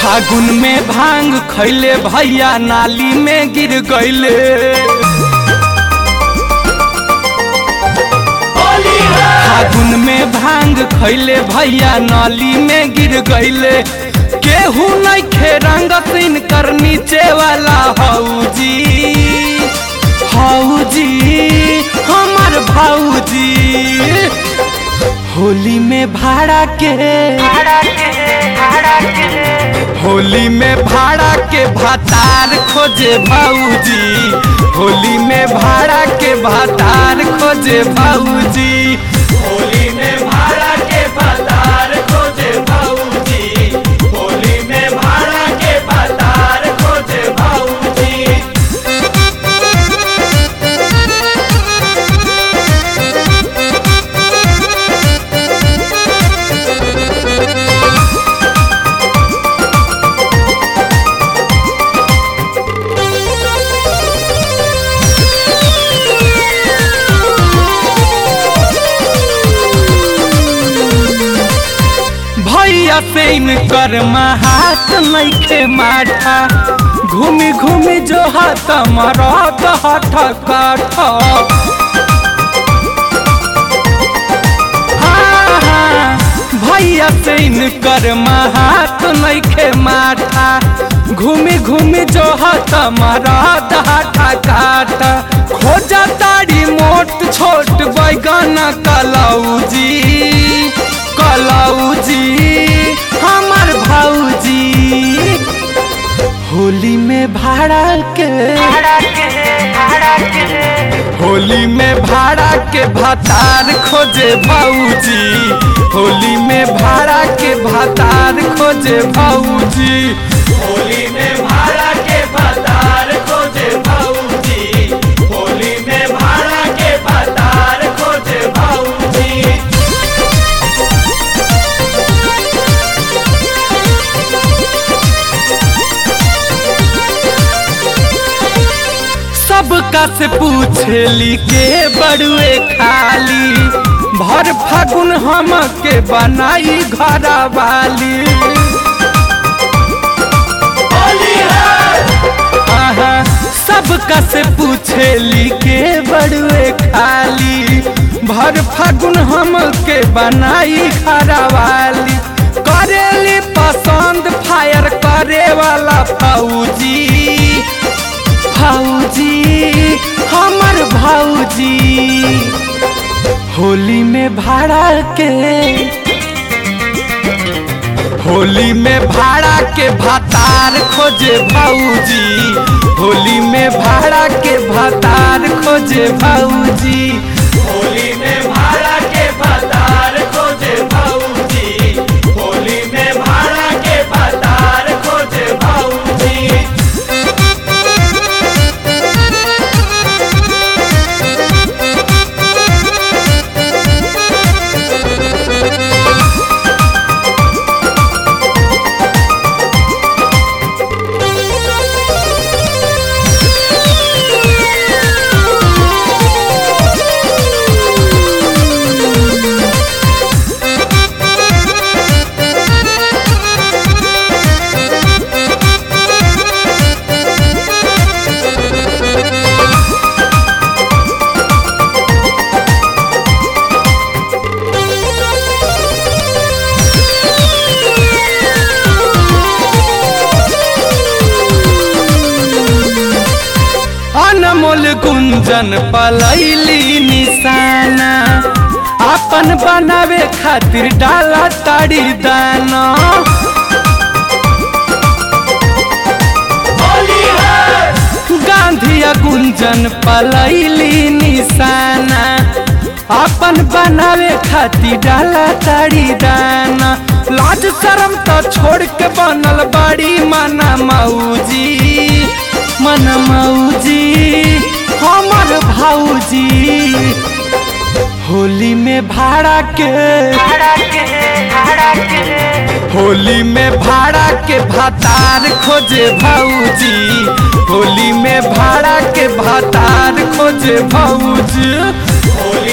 फागुन में भांग खैले भैया नाली में गिर गईले। फागुन में भांग खैले भैया नाली में गिर गईले। केहू नहीं खे रंगत इनकर नीचे वाला हौजी हौजी हमार भौजी। होली में भाड़ा के होली में भाड़ा के भातार खोजे भौजी। होली में भाड़ा के भातार खोजे भौजी। होली में भाड़ा के भातार खोजे भौजी। होली में भाड़ा के भातार खोजे भौजी। भैया से इनकर हाथ नइखे माठा। घूमी घूमी जो हाथ मरद हठ काठ। भैया से इनकर हाथ नइखे माठा। घूमी घूमी जो हाथ मरद हठ काठ। खोजा ताड़ी मोट छोट बैगन कलौजी कलौजी हमार भौजी। होली में भाड़ा के होली में भाड़ा के भातार खोजे भौजी। होली में भाड़ा के भातार खोजे भौजी। होली में भाड़ा के भातार खोजे भौजी। होली में भाड़ा के भातार खोजे भौजी। सबका से पूछेली के बड़ुए खाली। भर फागुन हम के बनाई घर वाली। सबका से पूछेली के बड़ुए खाली। भर फागुन हम के बनाई घर वाली। करेली पसंद फायर करे वाला फौजी भौजी हमार भौजी। होली में भाड़ा के होली में भाड़ा के भातार खोजे भौजी। होली में भाड़ा के भातार खोजे भौजी। होली में भाड़ा के भातार खोजे भौजी। होली में भाड़ा के भातार खोजे भौजी। अनमोल गुंजन पलैली निशाना। अपन बनावे खातिर डाला ताड़ी दाना। गांधिया गुंजन पलैली निशाना। अपन बनावे खातिर डाला ताड़ी दाना। लाज शरम तो छोड़ के बनल बड़ी मना मौजी मन मौजी हमार भौजी। होली में भाड़ा के होली में भाड़ा के भातार खोजे भौजी। होली में भाड़ा के भातार खोजे भौजी।